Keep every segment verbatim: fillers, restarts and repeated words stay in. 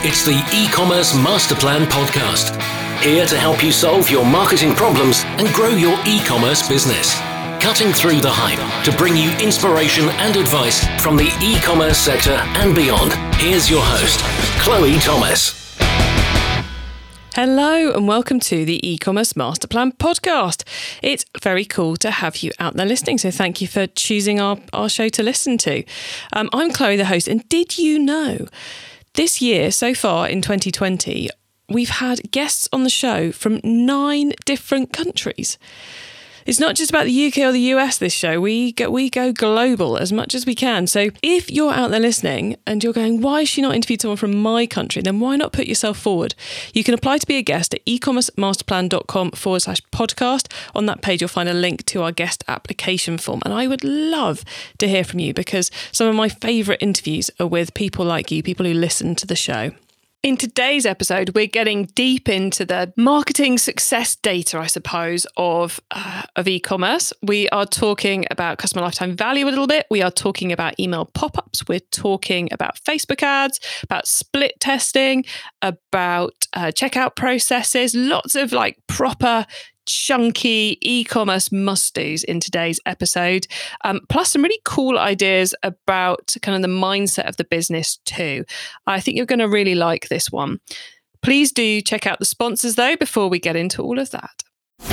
It's the E-commerce Master Plan podcast. Here to help you solve your marketing problems and grow your e-commerce business. Cutting through the hype to bring you inspiration and advice from the e-commerce sector and beyond. Here's your host, Chloe Thomas. Hello and welcome to the E-commerce Master Plan podcast. It's very cool to have you out there listening, so thank you for choosing our, our show to listen to. Um, I'm Chloe, the host, and did you know this year, so far in twenty twenty, we've had guests on the show from nine different countries. It's not just about the U K or the U S, this show. We go, we go global as much as we can. So if you're out there listening and you're going, why is she not interviewed someone from my country? Then why not put yourself forward? You can apply to be a guest at ecommercemasterplan.com forward slash podcast. On that page, you'll find a link to our guest application form. And I would love to hear from you because some of my favourite interviews are with people like you, people who listen to the show. In today's episode, we're getting deep into the marketing success data, I suppose, of uh, of e-commerce. We are talking about customer lifetime value a little bit. We are talking about email pop-ups. We're talking about Facebook ads, about split testing, about uh, checkout processes, lots of like proper chunky e-commerce must-dos in today's episode, um, plus some really cool ideas about kind of the mindset of the business too. I think you're going to really like this one. Please do check out the sponsors though before we get into all of that.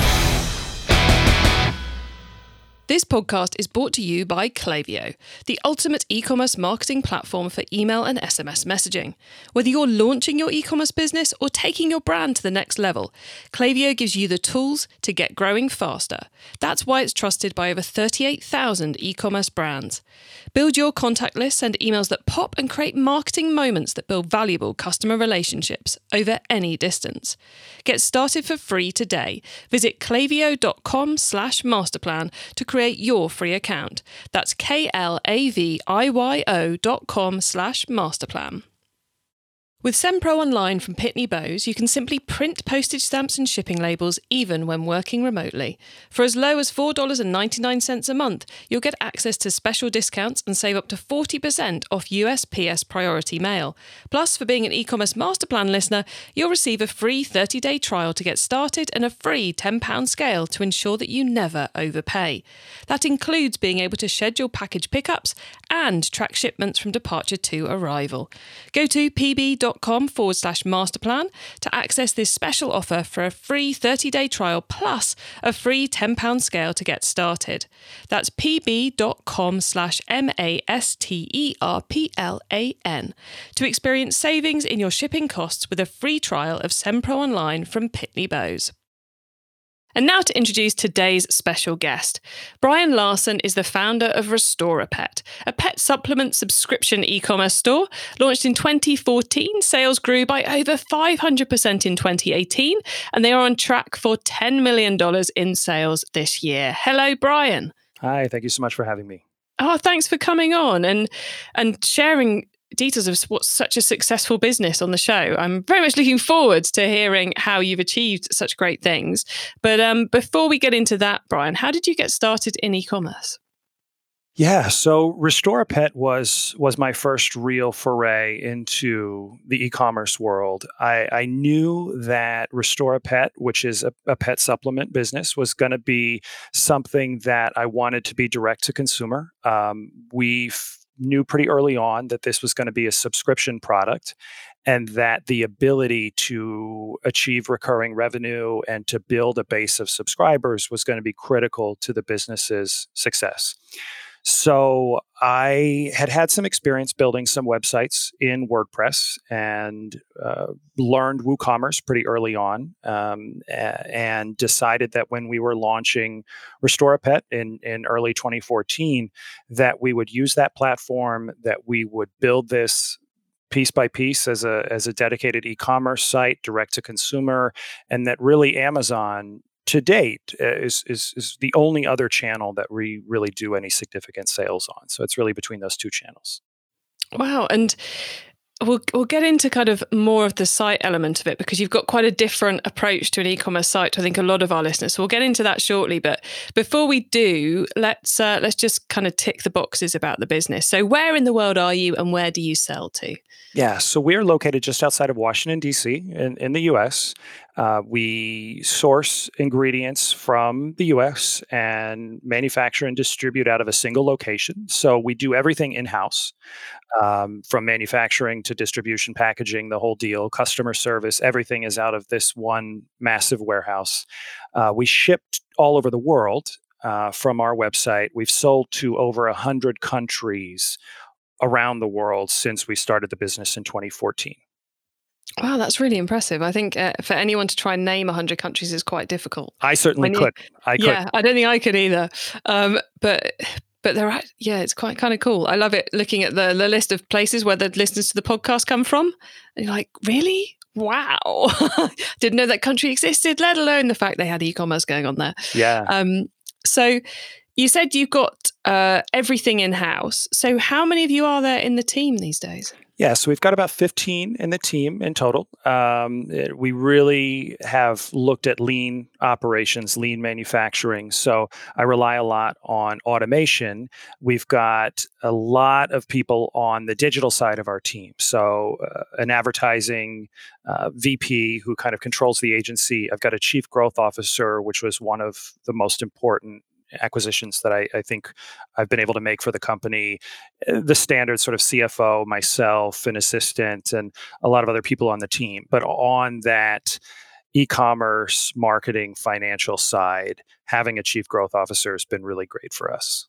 This podcast is brought to you by Klaviyo, the ultimate e-commerce marketing platform for email and S M S messaging. Whether you're launching your e-commerce business or taking your brand to the next level, Klaviyo gives you the tools to get growing faster. That's why it's trusted by over thirty-eight thousand e-commerce brands. Build your contact lists and emails that pop and create marketing moments that build valuable customer relationships over any distance. Get started for free today. Visit klaviyo.com slash masterplan to create your free account. That's K-L-A-V-I-Y-O dot com slash masterplan. With SendPro Online from Pitney Bowes, you can simply print postage stamps and shipping labels even when working remotely. For as low as four dollars and ninety-nine cents a month, you'll get access to special discounts and save up to forty percent off U S P S priority mail. Plus, for being an e-commerce master plan listener, you'll receive a free thirty-day trial to get started and a free ten pound scale to ensure that you never overpay. That includes being able to schedule package pickups and track shipments from departure to arrival. Go to pb.com forward slash masterplan to access this special offer for a free thirty-day trial plus a free ten pound scale to get started. That's pb.com slash M-A-S-T-E-R-P-L-A-N to experience savings in your shipping costs with a free trial of SendPro Online from Pitney Bowes. And now to introduce today's special guest. Brian Larson is the founder of Restore a Pet, a pet supplement subscription e-commerce store. Launched in twenty fourteen, sales grew by over five hundred percent in twenty eighteen, and they are on track for ten million dollars in sales this year. Hello, Brian. Hi, thank you so much for having me. Oh, thanks for coming on and and sharing details of what's such a successful business on the show. I'm very much looking forward to hearing how you've achieved such great things. But um, before we get into that, Brian, how did you get started in e-commerce? Yeah, so Restore a Pet was was my first real foray into the e-commerce world. I, I knew that Restore a Pet, which is a, a pet supplement business, was going to be something that I wanted to be direct to consumer. Um, we knew pretty early on that this was going to be a subscription product and that the ability to achieve recurring revenue and to build a base of subscribers was going to be critical to the business's success. So I had had some experience building some websites in WordPress and uh, learned WooCommerce pretty early on, um, and decided that when we were launching Restore a Pet in, in early twenty fourteen, that we would use that platform, that we would build this piece by piece as a as a dedicated e-commerce site, direct to consumer, and that really Amazon to date is, is is the only other channel that we really do any significant sales on. So it's really between those two channels. Wow. And We'll, we'll get into kind of more of the site element of it, because you've got quite a different approach to an e-commerce site to, I think, a lot of our listeners. So we'll get into that shortly. But before we do, let's uh, let's just kind of tick the boxes about the business. So where in the world are you and where do you sell to? Yeah, so we're located just outside of Washington, D C in, in the U S. Uh, we source ingredients from the U S and manufacture and distribute out of a single location. So we do everything in-house. Um, from manufacturing to distribution, packaging, the whole deal, customer service, everything is out of this one massive warehouse. Uh, we shipped all over the world uh, from our website. We've sold to over one hundred countries around the world since we started the business in twenty fourteen. Wow, that's really impressive. I think uh, for anyone to try and name one hundred countries is quite difficult. I certainly When you- could. I could. Yeah, I don't think I could either. Um, but but they're at- yeah, it's quite kind of cool. I love it looking at the, the list of places where the listeners to the podcast come from, and you're like, really? Wow, didn't know that country existed. Let alone the fact they had e-commerce going on there. Yeah. Um, so you said you've got uh, everything in house. So how many of you are there in the team these days? Yeah, so we've got about fifteen in the team in total. Um, it- we really have looked at lean operations, lean manufacturing. So I rely a lot on automation. We've got a lot of people on the digital side of our team. So uh, an advertising uh, V P who kind of controls the agency. I've got a chief growth officer, which was one of the most important acquisitions that I, I think I've been able to make for the company. Uh, The standard sort of C F O, myself, an assistant, and a lot of other people on the team. But on that e-commerce, marketing, financial side, having a chief growth officer has been really great for us.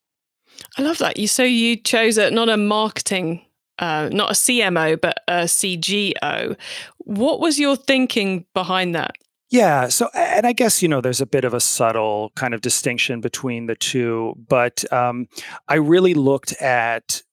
I love that. You so you chose a, not a marketing, uh, not a C M O, but a C G O. What was your thinking behind that? Yeah. So, and I guess, you know, there's a bit of a subtle kind of distinction between the two, but um, I really looked at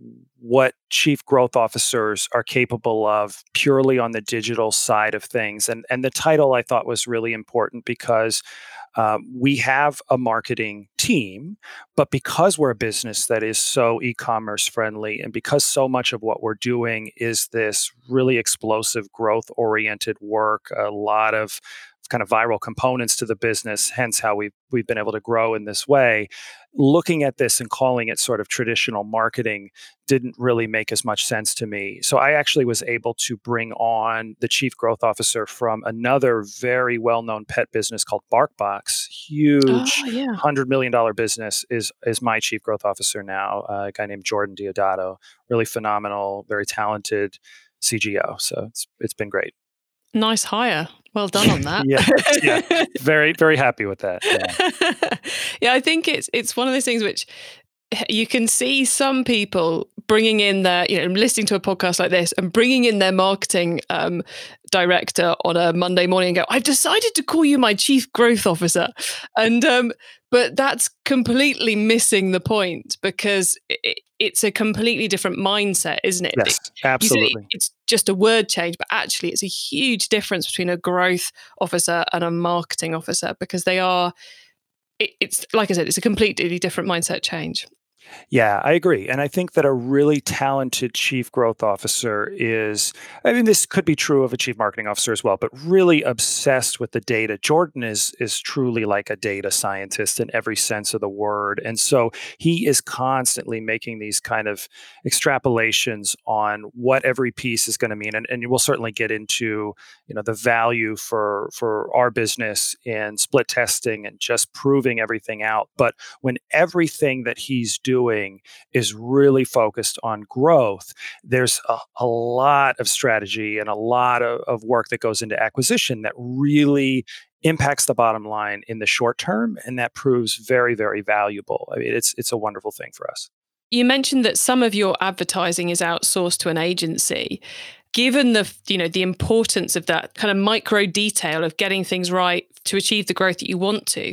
what chief growth officers are capable of purely on the digital side of things. And, and the title I thought was really important because um, we have a marketing team, but because we're a business that is so e-commerce friendly and because so much of what we're doing is this really explosive growth oriented work, a lot of kind of viral components to the business, hence how we've, we've been able to grow in this way. Looking at this and calling it sort of traditional marketing didn't really make as much sense to me. So I actually was able to bring on the chief growth officer from another very well-known pet business called BarkBox. Huge Oh, yeah. one hundred million dollars business is, is my chief growth officer now, uh, a guy named Jordan Diodato. Really phenomenal, very talented C G O. So it's it's been great. Nice hire. Well done on that. yeah, yeah, very, very happy with that. Yeah. Yeah, I think it's it's one of those things which you can see some people bringing in their, you know, listening to a podcast like this and bringing in their marketing um, director on a Monday morning and go, I've decided to call you my chief growth officer. And, um, but that's completely missing the point because it, it's a completely different mindset, isn't it? Yes, You said absolutely. it- it's just a word change, but actually it's a huge difference between a growth officer and a marketing officer because they are, it, it's like I said, it's a completely different mindset change. Yeah, I agree. And I think that a really talented chief growth officer is, I mean, this could be true of a chief marketing officer as well, but really obsessed with the data. Jordan is is truly like a data scientist in every sense of the word. And so he is constantly making these kind of extrapolations on what every piece is going to mean. And, and we'll certainly get into, you know, the value for, for our business in split testing and just proving everything out. But when everything that he's doing is really focused on growth, there's a, a lot of strategy and a lot of, of work that goes into acquisition that really impacts the bottom line in the short term, and that proves very, very valuable. I mean, it's it's a wonderful thing for us. You mentioned that some of your advertising is outsourced to an agency. Given the, you know, the importance of that kind of micro detail of getting things right to achieve the growth that you want to,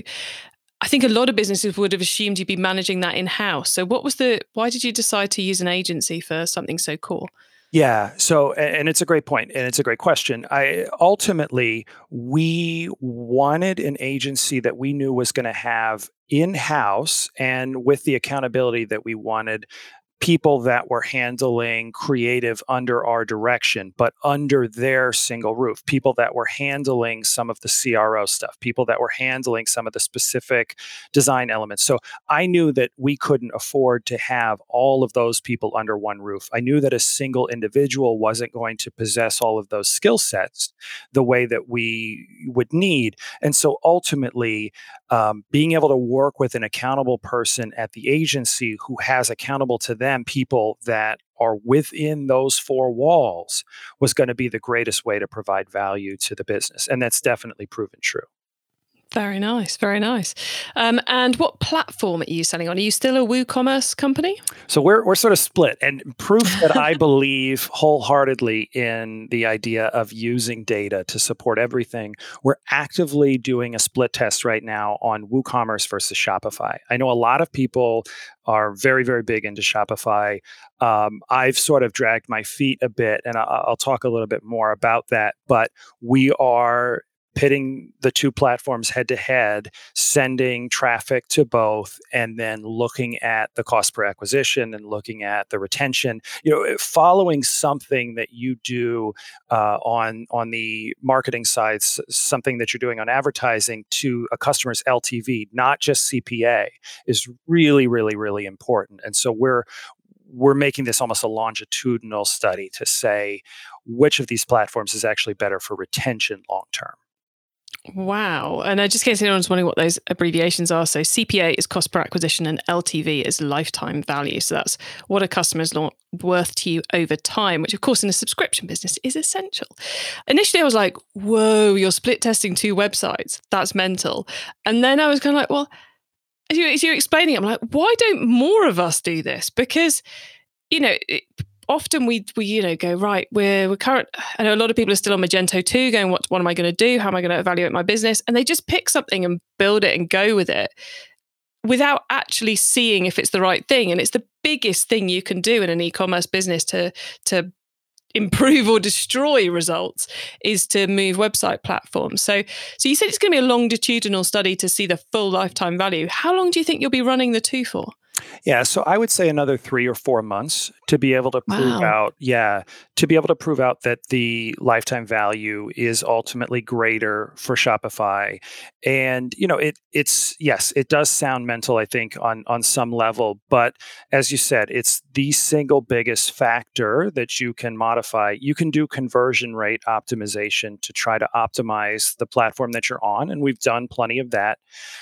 I think a lot of businesses would have assumed you'd be managing that in-house. So what was the, why did you decide to use an agency for something so cool? Yeah. So, and it's a great point, and it's a great question. I ultimately, we wanted an agency that we knew was going to have in-house and with the accountability that we wanted people that were handling creative under our direction, but under their single roof, people that were handling some of the C R O stuff, people that were handling some of the specific design elements. So I knew that we couldn't afford to have all of those people under one roof. I knew that a single individual wasn't going to possess all of those skill sets the way that we would need. And so ultimately, um, being able to work with an accountable person at the agency who has accountable to them people that are within those four walls was going to be the greatest way to provide value to the business. And that's definitely proven true. Very nice, very nice. Um, and what platform are you selling on? Are you still a WooCommerce company? So we're we're sort of split, and proof that I believe wholeheartedly in the idea of using data to support everything. We're actively doing a split test right now on WooCommerce versus Shopify. I know a lot of people are very, very big into Shopify. Um, I've sort of dragged my feet a bit, and I'll, I'll talk a little bit more about that. But we are pitting the two platforms head to head, sending traffic to both, and then looking at the cost per acquisition and looking at the retention. You know, following something that you do uh, on on the marketing side, something that you're doing on advertising to a customer's L T V, not just C P A, is really, really, really important. And so we're we're making this almost a longitudinal study to say which of these platforms is actually better for retention long term. Wow. And uh, just in case anyone's wondering what those abbreviations are, so C P A is cost per acquisition and L T V is lifetime value. So that's what a customer is lo- worth to you over time, which of course in a subscription business is essential. Initially I was like, whoa, you're split testing two websites. That's mental. And then I was kind of like, well, as, you, as you're explaining it, I'm like, why don't more of us do this? Because, you know, it, often we, we, you know, go, right, we're, we're current, I know a lot of people are still on Magento two going, what, what am I going to do? How am I going to evaluate my business? And they just pick something and build it and go with it without actually seeing if it's the right thing. And it's the biggest thing you can do in an e-commerce business to, to improve or destroy results is to move website platforms. So, so you said it's going to be a longitudinal study to see the full lifetime value. How long do you think you'll be running the two for? Yeah, so I would say another three or four months to be able to prove Wow. out, yeah, to be able to prove out that the lifetime value is ultimately greater for Shopify. And, you know, it it's, yes, it does sound mental, I think, on, on some level. But as you said, it's the single biggest factor that you can modify. You can do conversion rate optimization to try to optimize the platform that you're on. And we've done plenty of that.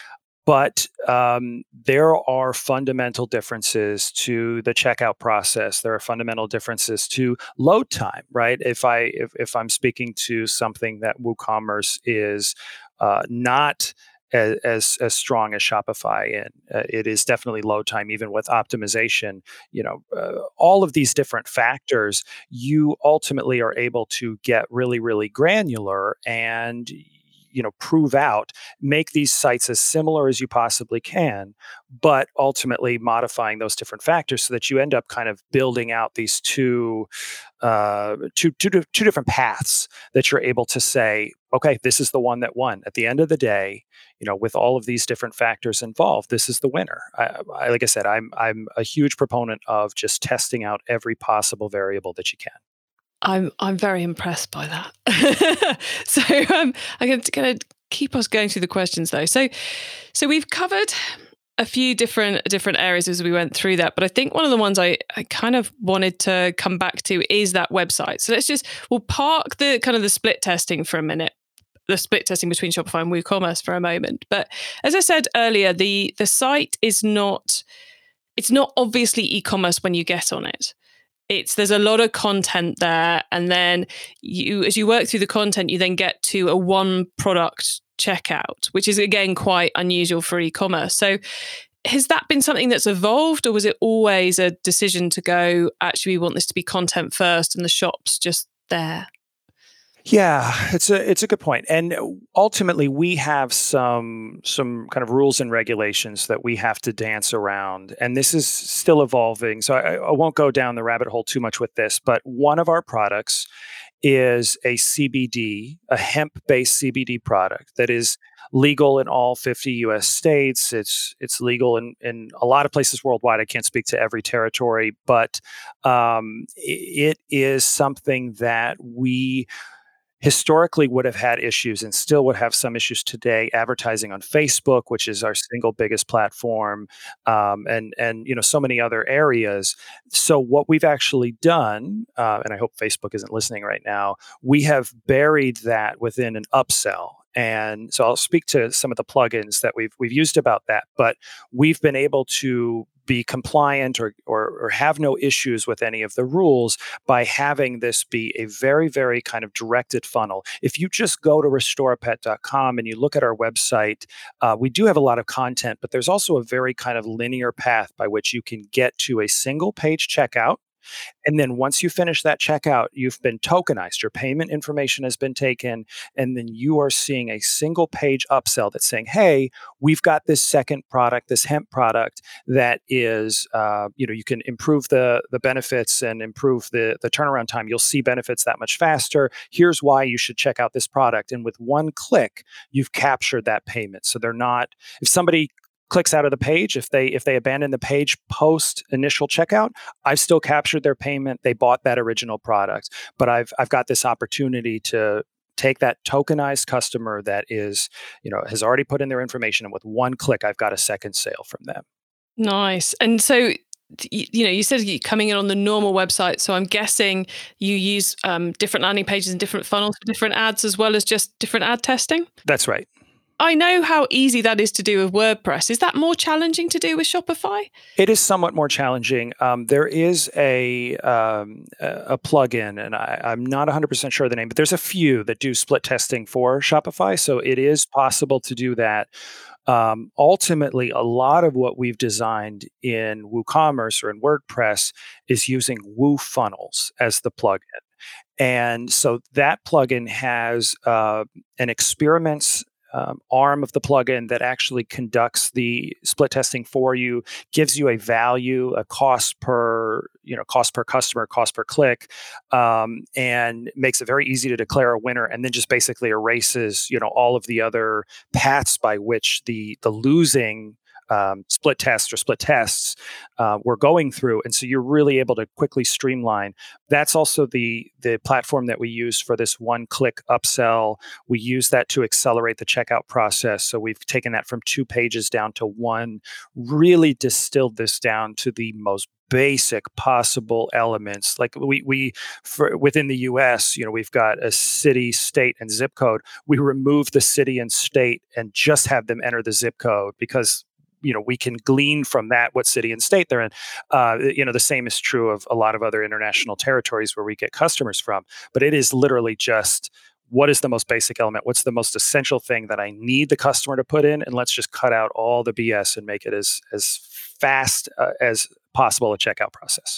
But um, there are fundamental differences to the checkout process. There are fundamental differences to load time, right? If I if, if I'm speaking to something that WooCommerce is uh, not as, as as strong as Shopify in, uh, it is definitely load time, even with optimization. You know, uh, all of these different factors, you ultimately are able to get really, really granular and you know, prove out, make these sites as similar as you possibly can, but ultimately modifying those different factors so that you end up kind of building out these two, uh, two, two, two different paths that you're able to say, okay, this is the one that won. At the end of the day, you know, with all of these different factors involved, this is the winner. I, I, like I said, I'm I'm a huge proponent of just testing out every possible variable that you can. I'm I'm very impressed by that. so um, I'm going to keep us going through the questions though. So so we've covered a few different different areas as we went through that, but I think one of the ones I, I kind of wanted to come back to is that website. So let's just we'll park the kind of the split testing for a minute. The split testing between Shopify and WooCommerce for a moment. But as I said earlier, the the site is not it's not obviously e-commerce when you get on it. It's there's a lot of content there, and then you as you work through the content, you then get to a one product checkout, which is again quite unusual for e-commerce. So has that been something that's evolved, or was it always a decision to go, actually we want this to be content first and the shop's just there? Yeah, it's a it's a good point. And ultimately we have some some kind of rules and regulations that we have to dance around. And this is still evolving. So I, I won't go down the rabbit hole too much with this, but one of our products is a C B D, a hemp-based C B D product that is legal in all fifty U S states. It's it's legal in, in a lot of places worldwide. I can't speak to every territory, but um, it is something that we historically would have had issues and still would have some issues today advertising on Facebook, which is our single biggest platform, um, and and you know so many other areas. So what we've actually done, uh, and I hope Facebook isn't listening right now, we have buried that within an upsell. And so I'll speak to some of the plugins that we've we've used about that, but we've been able to be compliant or, or or have no issues with any of the rules by having this be a very, very kind of directed funnel. If you just go to restore a pet dot com and you look at our website, uh, we do have a lot of content, but there's also a very kind of linear path by which you can get to a single page checkout. And then once you finish that checkout, you've been tokenized, your payment information has been taken, and then you are seeing a single page upsell that's saying, hey, we've got this second product, this hemp product that is, uh, you know, you can improve the, the benefits and improve the, the turnaround time. You'll see benefits that much faster. Here's why you should check out this product. And with one click, you've captured that payment. So they're not, if somebody clicks out of the page, if they if they abandon the page post initial checkout, I've still captured their payment. They bought that original product, but I've I've got this opportunity to take that tokenized customer that is, you know, has already put in their information, and with one click, I've got a second sale from them. Nice. And so, you know, you said you're coming in on the normal website, so I'm guessing you use um, different landing pages and different funnels for different ads as well as just different ad testing? That's right. I know how easy that is to do with WordPress. Is that more challenging to do with Shopify? It is somewhat more challenging. Um, there is a um, a plugin, and I, I'm not one hundred percent sure of the name, but there's a few that do split testing for Shopify. So it is possible to do that. Um, ultimately, a lot of what we've designed in WooCommerce or in WordPress is using WooFunnels as the plugin. And so that plugin has uh, an experiments Um, arm of the plugin that actually conducts the split testing for you, gives you a value, a cost per, you know, cost per customer, cost per click, um, and makes it very easy to declare a winner, and then just basically erases, you know, all of the other paths by which the the losing Um, split tests or split tests uh, we're going through. And so you're really able to quickly streamline. That's also the the platform that we use for this one-click upsell. We use that to accelerate the checkout process. So we've taken that from two pages down to one, really distilled this down to the most basic possible elements. Like we we for within the U S, you know, we've got a city, state, and zip code. We remove the city and state and just have them enter the zip code because you know, we can glean from that what city and state they're in. Uh, you know, the same is true of a lot of other international territories where we get customers from. But it is literally just, what is the most basic element? What's the most essential thing that I need the customer to put in? And let's just cut out all the B S and make it as as fast uh, as possible a checkout process.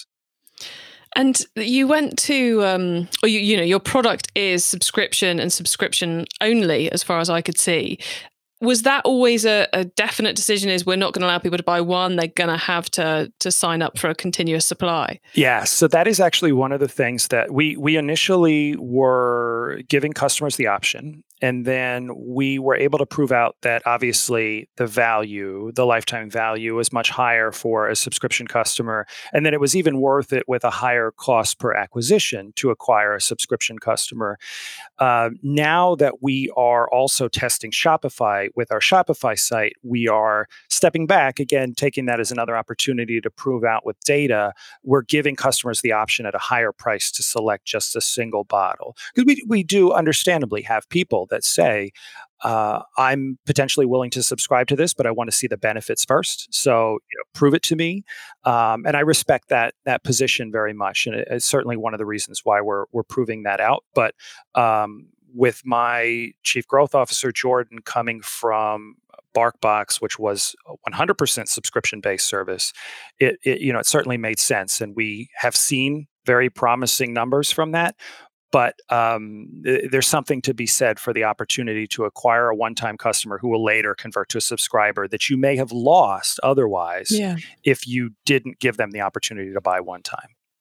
And you went to, um, or you, you know, your product is subscription and subscription only, as far as I could see. Was that always a, a definite decision, is we're not going to allow people to buy one, they're going to have to to sign up for a continuous supply? Yeah, so that is actually one of the things that we we initially were giving customers the option. And then we were able to prove out that obviously the value, the lifetime value was much higher for a subscription customer. And then it was even worth it with a higher cost per acquisition to acquire a subscription customer. Uh, now that we are also testing Shopify with our Shopify site, we are stepping back, again, taking that as another opportunity to prove out with data. We're giving customers the option at a higher price to select just a single bottle. Because we, we do understandably have people that say, uh, I'm potentially willing to subscribe to this, but I want to see the benefits first. So, you know, prove it to me. Um, and I respect that that position very much. And it, it's certainly one of the reasons why we're we're proving that out. But um, with my chief growth officer, Jordan, coming from BarkBox, which was a one hundred percent subscription-based service, it, it you know it certainly made sense. And we have seen very promising numbers from that. But um, th- there's something to be said for the opportunity to acquire a one-time customer who will later convert to a subscriber that you may have lost otherwise Yeah. if you didn't give them the opportunity to buy one time.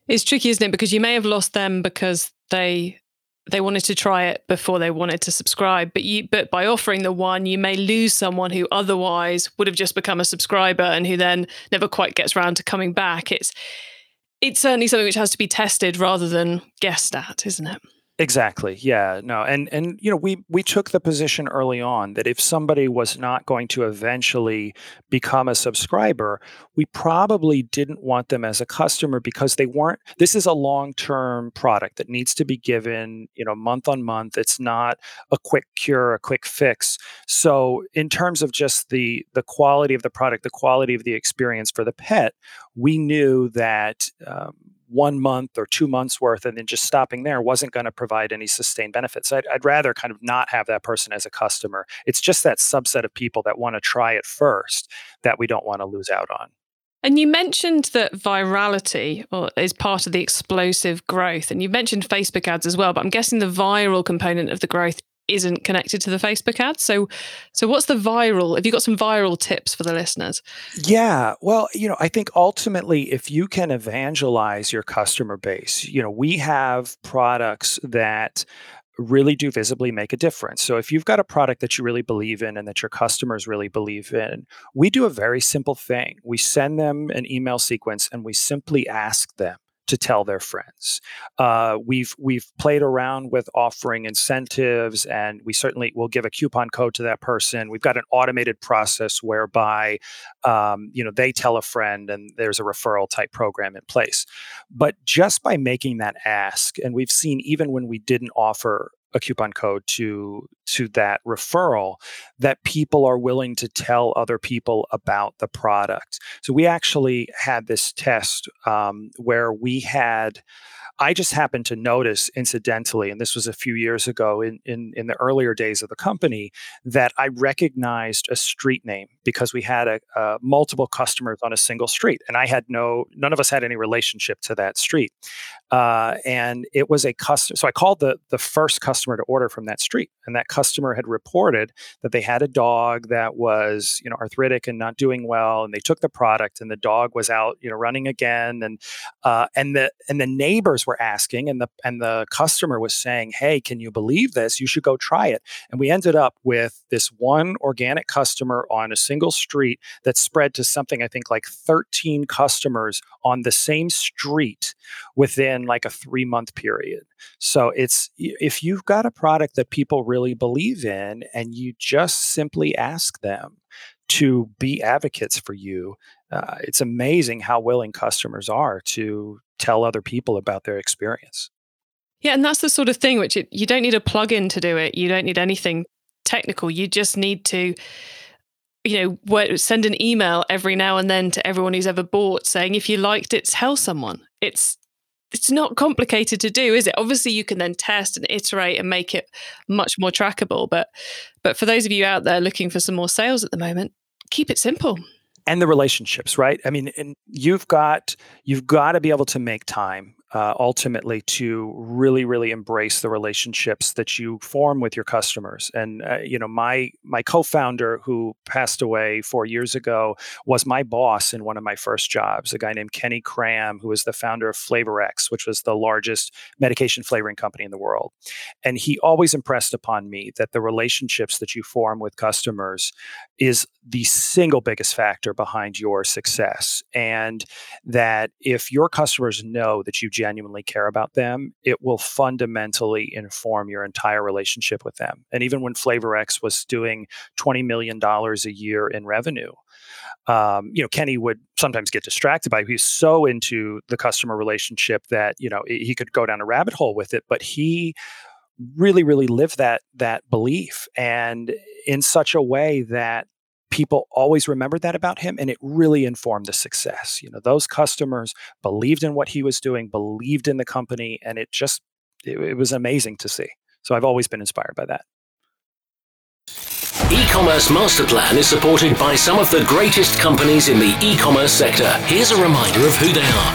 It's tricky, isn't it? Because you may have lost them because they they wanted to try it before they wanted to subscribe. But you but by offering the one, you may lose someone who otherwise would have just become a subscriber and who then never quite gets around to coming back. It's it's certainly something which has to be tested rather than guessed at, isn't it? Exactly. Yeah. No. And and you know, we we took the position early on that if somebody was not going to eventually become a subscriber, we probably didn't want them as a customer because they weren't. This is a long-term product that needs to be given, you know, month on month. It's not a quick cure, a quick fix. So, in terms of just the the quality of the product, the quality of the experience for the pet, we knew that. Um, one month or two months worth and then just stopping there wasn't going to provide any sustained benefits. I'd, I'd rather kind of not have that person as a customer. It's just that subset of people that want to try it first that we don't want to lose out on. And you mentioned that virality is part of the explosive growth. And you mentioned Facebook ads as well, but I'm guessing the viral component of the growth isn't connected to the Facebook ads. So, so what's the viral? Have you got some viral tips for the listeners? Yeah. Well, you know, I think ultimately, if you can evangelize your customer base, you know, we have products that really do visibly make a difference. So if you've got a product that you really believe in and that your customers really believe in, we do a very simple thing. We send them an email sequence and we simply ask them to tell their friends. Uh, we've we've played around with offering incentives, and we certainly will give a coupon code to that person. We've got an automated process whereby um, you know they tell a friend, and there's a referral type program in place. But just by making that ask, and we've seen even when we didn't offer a coupon code to to that referral, that people are willing to tell other people about the product. So we actually had this test um, where we had, I just happened to notice incidentally, and this was a few years ago in, in, in the earlier days of the company, that I recognized a street name because we had a, uh, multiple customers on a single street. And I had no, none of us had any relationship to that street. Uh, and it was a customer. So I called the, the first customer to order from that street. And that customer had reported that they had a dog that was, you know, arthritic and not doing well. And they took the product and the dog was out, you know, running again. And, uh, and the, and the neighbors were asking, and the, and the customer was saying, hey, can you believe this? You should go try it. And we ended up with this one organic customer on a single street that spread to something, I think like thirteen customers on the same street within like a three month period. So it's, if you've got a product that people really believe in and you just simply ask them to be advocates for you, uh, it's amazing how willing customers are to tell other people about their experience. Yeah, and that's the sort of thing which it, you don't need a plugin to do it. You don't need anything technical. You just need to, you know, send an email every now and then to everyone who's ever bought saying, if you liked it, tell someone. It's it's not complicated to do, is it? Obviously, you can then test and iterate and make it much more trackable. But but for those of you out there looking for some more sales at the moment, keep it simple. And the relationships, right? I mean, and you've got you've got to be able to make time uh, ultimately to really, really embrace the relationships that you form with your customers. And uh, you know, my my co-founder, who passed away four years ago, was my boss in one of my first jobs. A guy named Kenny Cram, who was the founder of FlavorX, which was the largest medication flavoring company in the world. And he always impressed upon me that the relationships that you form with customers is the single biggest factor behind your success. And that if your customers know that you genuinely care about them, it will fundamentally inform your entire relationship with them. And even when FlavorX was doing twenty million dollars a year in revenue, um, you know, Kenny would sometimes get distracted by it. He was so into the customer relationship that, you know, he could go down a rabbit hole with it, but he really, really lived that, that belief, and in such a way that people always remembered that about him, and it really informed the success. You know, those customers believed in what he was doing, believed in the company, and it just, it, it was amazing to see. So I've always been inspired by that. E-commerce Master Plan is supported by some of the greatest companies in the e-commerce sector. Here's a reminder of who they are.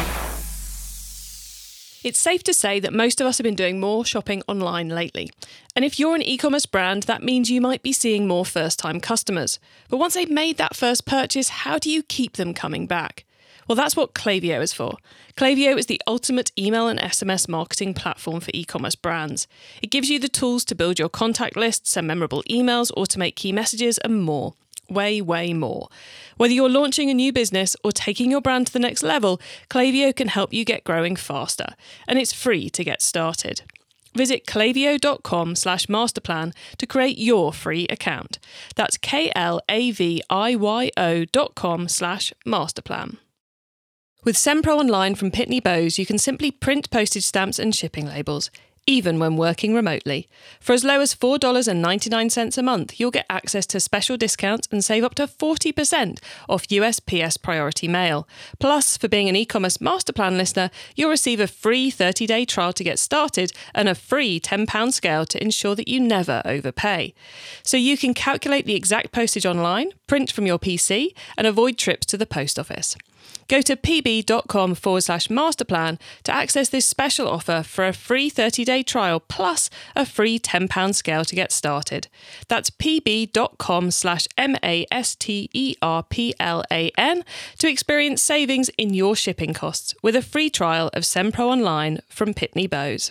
It's safe to say that most of us have been doing more shopping online lately. And if you're an e-commerce brand, that means you might be seeing more first-time customers. But once they've made that first purchase, how do you keep them coming back? Well, that's what Klaviyo is for. Klaviyo is the ultimate email and S M S marketing platform for e-commerce brands. It gives you the tools to build your contact list, send memorable emails, automate key messages, and more. Way, way more. Whether you're launching a new business or taking your brand to the next level, Klaviyo can help you get growing faster. And it's free to get started. Visit klaviyo.com slash masterplan to create your free account. That's K-L-A-V-I-Y-O dot com slash masterplan. With SendPro Online from Pitney Bowes, you can simply print postage stamps and shipping labels, even when working remotely. For as low as four dollars and ninety-nine cents a month, you'll get access to special discounts and save up to forty percent off U S P S Priority Mail. Plus, for being an e-commerce masterplan listener, you'll receive a free thirty-day trial to get started and a free ten pound scale to ensure that you never overpay. So you can calculate the exact postage online, print from your P C, and avoid trips to the post office. Go to pb.com forward slash masterplan to access this special offer for a free thirty-day trial plus a free ten pound scale to get started. That's pb.com slash M-A-S-T-E-R-P-L-A-N to experience savings in your shipping costs with a free trial of SendPro Online from Pitney Bowes.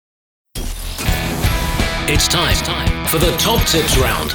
It's time for the top tips round.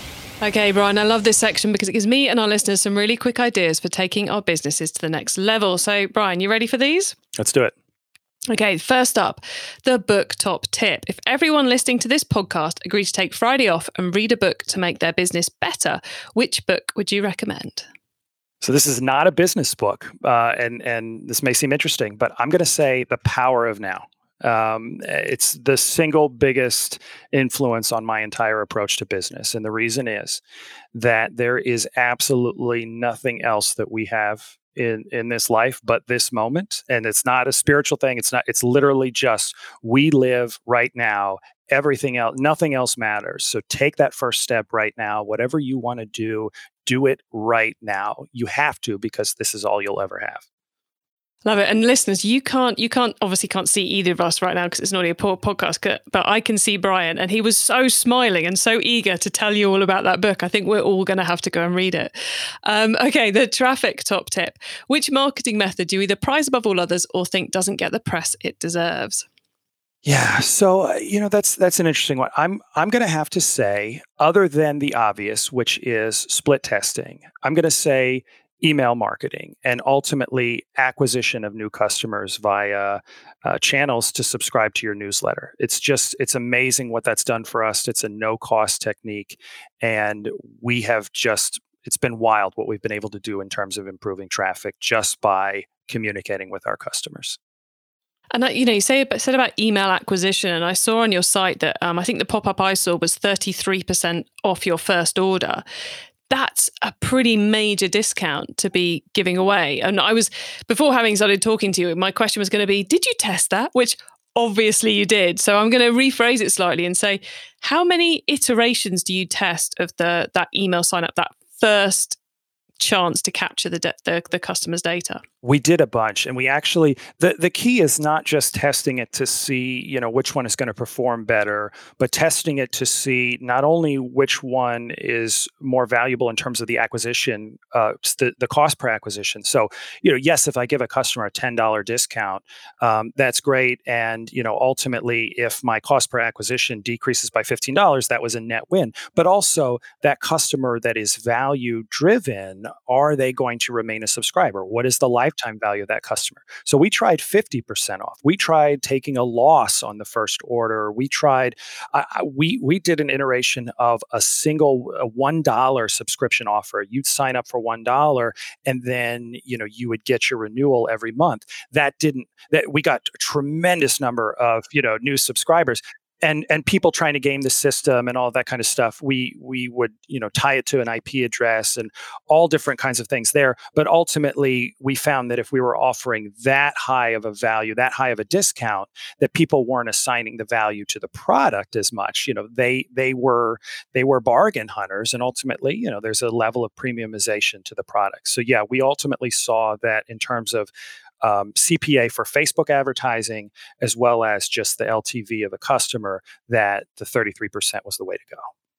Okay, Brian, I love this section because it gives me and our listeners some really quick ideas for taking our businesses to the next level. So, Brian, you ready for these? Let's do it. Okay, first up, the book top tip. If everyone listening to this podcast agreed to take Friday off and read a book to make their business better, which book would you recommend? So this is not a business book, uh, and, and this may seem interesting, but I'm going to say The Power of Now. Um, it's the single biggest influence on my entire approach to business. And the reason is that there is absolutely nothing else that we have in, in this life but this moment. And it's not a spiritual thing. It's not, it's literally just, we live right now. Everything else, nothing else matters. So take that first step right now. Whatever you want to do, do it right now. You have to, because this is all you'll ever have. Love it. And listeners, you can't, you can't, obviously can't see either of us right now because it's not a podcast, but I can see Brian and he was so smiling and so eager to tell you all about that book. I think we're all going to have to go and read it. Um, okay, the traffic top tip. Which marketing method do you either prize above all others or think doesn't get the press it deserves? Yeah, so uh, you know that's that's an interesting one. I'm I'm going to have to say, other than the obvious, which is split testing, I'm going to say email marketing and ultimately acquisition of new customers via uh, channels to subscribe to your newsletter. It's just, it's amazing what that's done for us. It's a no-cost technique. And we have just, it's been wild what we've been able to do in terms of improving traffic just by communicating with our customers. And you know, you say said about email acquisition, and I saw on your site that um, I think the pop-up I saw was thirty-three percent off your first order. That's a pretty major discount to be giving away. And I was, before having started talking to you, my question was going to be, did you test that? Which obviously you did. So I'm going to rephrase it slightly and say, how many iterations do you test of the that email sign up, that first chance to capture the, de- the the customer's data? We did a bunch, and we actually, the, the key is not just testing it to see, you know, which one is going to perform better, but testing it to see not only which one is more valuable in terms of the acquisition, uh, the, the cost per acquisition. So, you know, yes, if I give a customer a ten dollars discount, um, that's great. And, you know, ultimately, if my cost per acquisition decreases by fifteen dollars, that was a net win. But also that customer that is value driven, are they going to remain a subscriber? What is the lifetime value of that customer? So we tried fifty percent off. We tried taking a loss on the first order. We tried, uh, we we did an iteration of a single a one dollar subscription offer. You'd sign up for one dollar and then, you know, you would get your renewal every month. That didn't, that we got a tremendous number of, you know, new subscribers. And and people trying to game the system and all that kind of stuff, we we would, you know, tie it to an I P address and all different kinds of things there. But ultimately, we found that if we were offering that high of a value, that high of a discount, that people weren't assigning the value to the product as much. You know, they they were they were bargain hunters, and ultimately, you know, there's a level of premiumization to the product. So yeah, we ultimately saw that in terms of Um, C P A for Facebook advertising, as well as just the L T V of a customer, that the thirty-three percent was the way to go.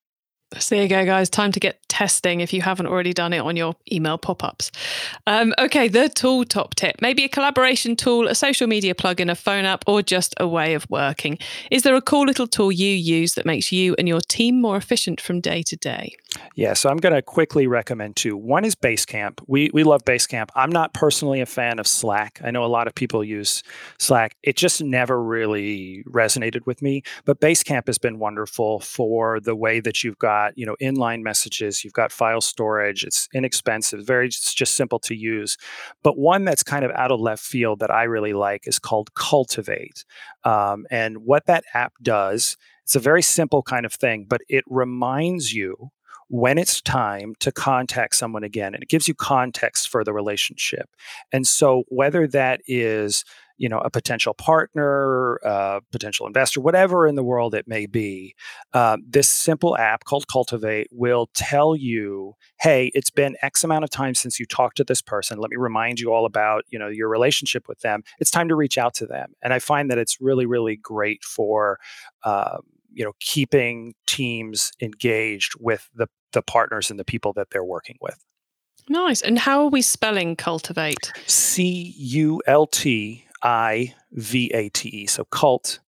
So there you go, guys. Time to get testing if you haven't already done it on your email pop-ups. Um, okay, the tool top tip. Maybe a collaboration tool, a social media plugin, a phone app, or just a way of working. Is there a cool little tool you use that makes you and your team more efficient from day to day? Yeah, so I'm going to quickly recommend two. One is Basecamp. We we love Basecamp. I'm not personally a fan of Slack. I know a lot of people use Slack. It just never really resonated with me. But Basecamp has been wonderful for the way that you've got, you know, inline messages, you've got file storage. It's inexpensive, very it's just simple to use. But one that's kind of out of left field that I really like is called Cultivate. Um, and what that app does, it's a very simple kind of thing, but it reminds you when it's time to contact someone again, and it gives you context for the relationship. And so whether that is, you know, a potential partner, a potential investor, whatever in the world it may be, um, this simple app called Cultivate will tell you, hey, it's been X amount of time since you talked to this person. Let me remind you all about, you know, your relationship with them. It's time to reach out to them. And I find that it's really, really great for, uh, you know, keeping teams engaged with the the partners and the people that they're working with. Nice. And how are we spelling Cultivate? C U L T I V A T E. So cult,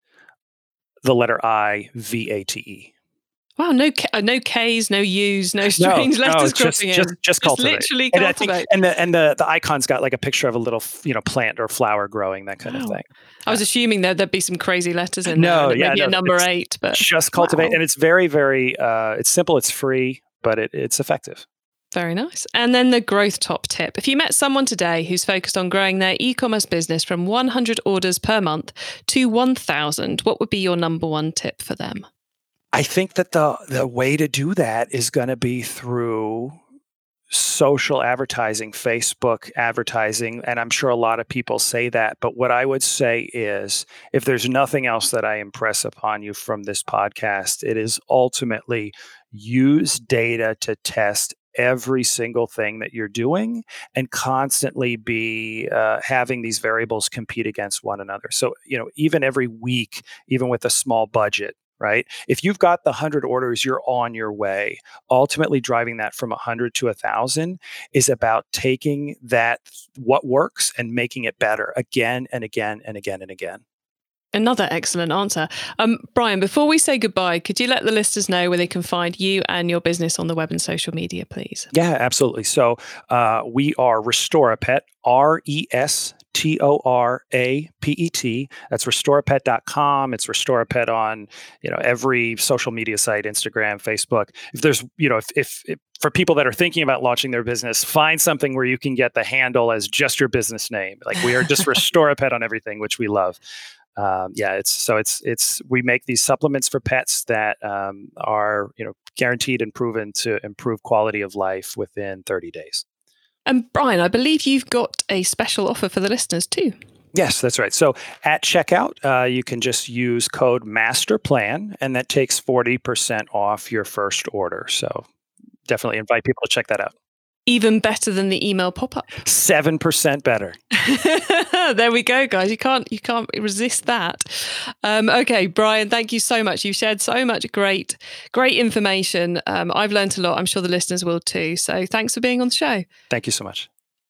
the letter I, V A T E. Wow, no K, no K's, no U's, no strange no, letters no, just, cropping just, in. Just Cultivate. Literally and Cultivate. I think, and the and the, the icon's got like a picture of a little, you know, plant or flower growing, that kind wow. of thing. I was assuming that there'd be some crazy letters in no, there. Yeah, maybe no, a number eight, but just Cultivate. Wow. And it's very, very, uh, it's simple, it's free, but it, it's effective. Very nice. And then the growth top tip. If you met someone today who's focused on growing their e-commerce business from one hundred orders per month to one thousand, what would be your number one tip for them? I think that the the way to do that is going to be through social advertising, Facebook advertising. And I'm sure a lot of people say that. But what I would say is, if there's nothing else that I impress upon you from this podcast, it is ultimately use data to test every single thing that you're doing and constantly be uh, having these variables compete against one another. So, you know, even every week, even with a small budget, right? If you've got the one hundred orders, you're on your way. Ultimately, driving that from one hundred to one thousand is about taking that, what works, and making it better again and again and again and again. Another excellent answer. Um, Brian, before we say goodbye, could you let the listeners know where they can find you and your business on the web and social media, please? Yeah, absolutely. So uh, we are Restore a Pet, R E S T O R A P E T. That's restore a pet dot com. It's Restore a Pet on, you know, every social media site, Instagram, Facebook. If there's, you know, if, if, if for people that are thinking about launching their business, find something where you can get the handle as just your business name. Like we are just Restore a Pet on everything, which we love. Um, yeah, it's so it's it's we make these supplements for pets that um, are, you know, guaranteed and proven to improve quality of life within thirty days. And Brian, I believe you've got a special offer for the listeners too. Yes, that's right. So at checkout, uh, you can just use code MASTERPLAN, and that takes forty percent off your first order. So definitely invite people to check that out. Even better than the email pop-up. seven percent better. There we go, guys. You can't you can't resist that. Um, okay, Brian, thank you so much. You've shared so much great, great information. Um, I've learned a lot. I'm sure the listeners will too. So thanks for being on the show. Thank you so much.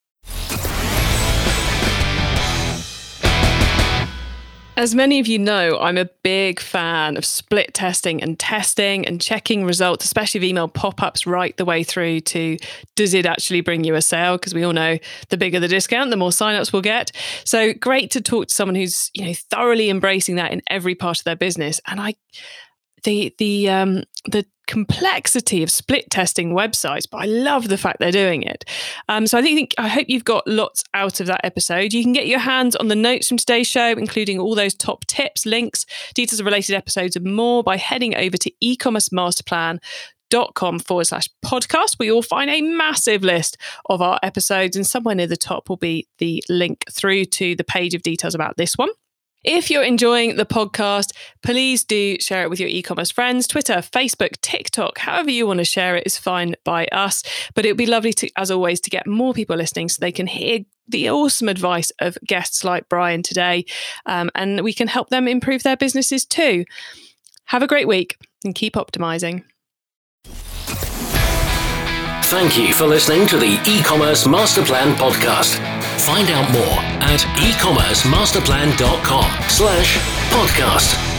As many of you know, I'm a big fan of split testing and testing and checking results, especially of email pop-ups, right the way through to, does it actually bring you a sale? Because we all know the bigger the discount, the more signups we'll get. So great to talk to someone who's, you know, thoroughly embracing that in every part of their business. And I, the the um the complexity of split testing websites, but I love the fact they're doing it. Um, so I think I hope you've got lots out of that episode. You can get your hands on the notes from today's show, including all those top tips, links, details of related episodes and more by heading over to ecommercemasterplan.com forward slash podcast, where you'll find a massive list of our episodes, and somewhere near the top will be the link through to the page of details about this one. If you're enjoying the podcast, please do share it with your e-commerce friends. Twitter, Facebook, TikTok, however you want to share it is fine by us. But it would be lovely to, as always, to get more people listening so they can hear the awesome advice of guests like Brian today, um, and we can help them improve their businesses too. Have a great week and keep optimizing. Thank you for listening to the E-Commerce Masterplan podcast. Find out more at e commerce masterplan dot com slash podcast.